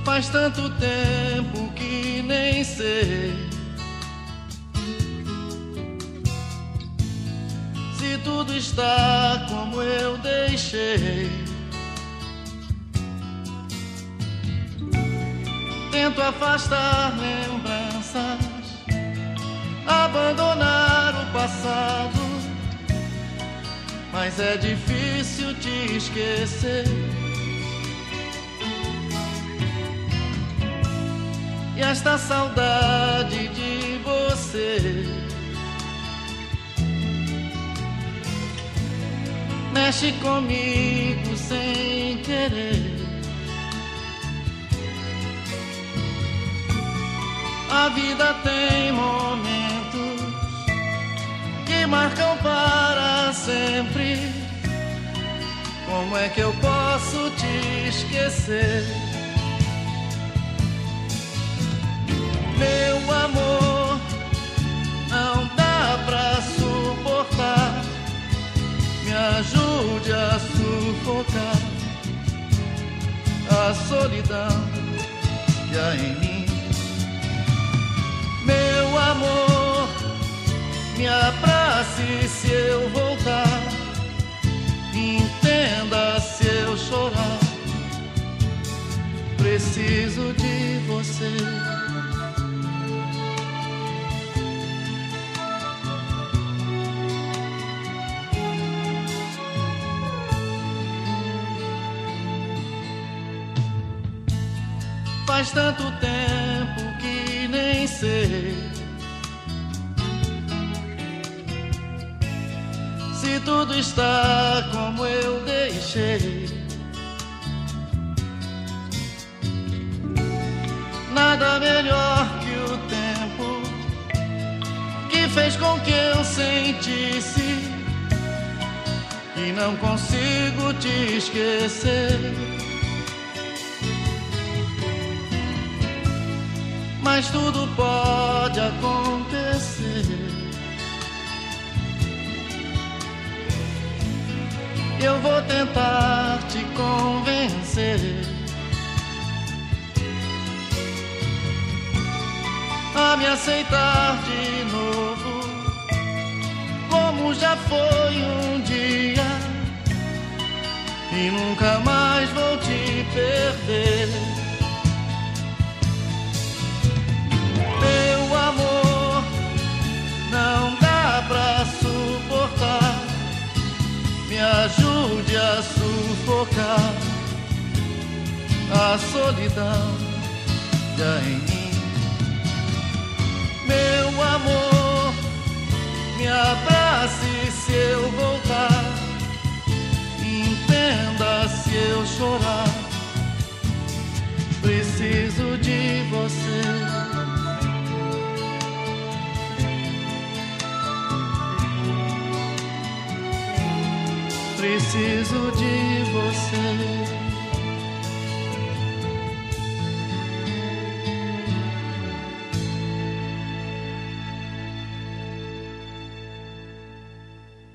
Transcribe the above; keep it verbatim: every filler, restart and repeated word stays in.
Faz tanto tempo que nem sei se tudo está como eu deixei. Tento afastar lembranças, abandonar o passado, mas é difícil te esquecer. E esta saudade de você mexe comigo sem querer. A vida tem momentos que marcam para sempre. Como é que eu posso te esquecer? Meu amor, não dá pra suportar. Me ajude a sufocar a solidão que há em mim. Meu amor, me abrace se eu voltar. Entenda se eu chorar. Preciso de você. Faz tanto tempo que nem sei se tudo está como eu deixei. Nada melhor que o tempo que fez com que eu sentisse que não consigo te esquecer. Mas tudo pode acontecer. Eu vou tentar te convencer a me aceitar de novo, como já foi um dia, e nunca mais vou te perder. Meu amor, não dá pra suportar. Me ajude a sufocar a solidão que há em mim. Meu amor, me abrace se eu voltar. Entenda se eu chorar. Preciso de você. Preciso de você.